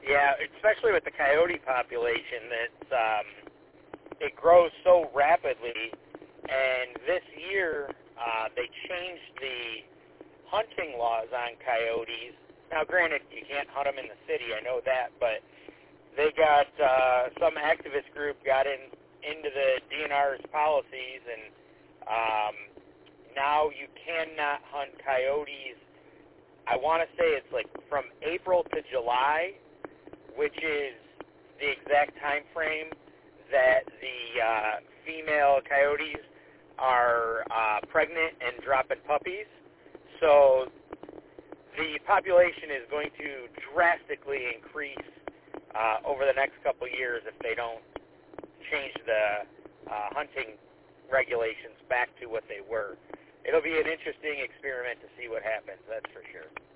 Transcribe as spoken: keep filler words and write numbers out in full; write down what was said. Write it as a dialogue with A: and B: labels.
A: Yeah, especially with the coyote population, that um, it grows so rapidly. And this year, uh, they changed the hunting laws on coyotes. Now, granted, you can't hunt them in the city, I know that, but they got, uh, some activist group got in into the D N R's policies, and um, now you cannot hunt coyotes. I want to say it's like from April to July, which is the exact time frame that the uh, female coyotes are uh, pregnant and dropping puppies. So the population is going to drastically increase uh, over the next couple of years if they don't change the uh, hunting regulations back to what they were. It'll be an interesting experiment to see what happens, that's for sure.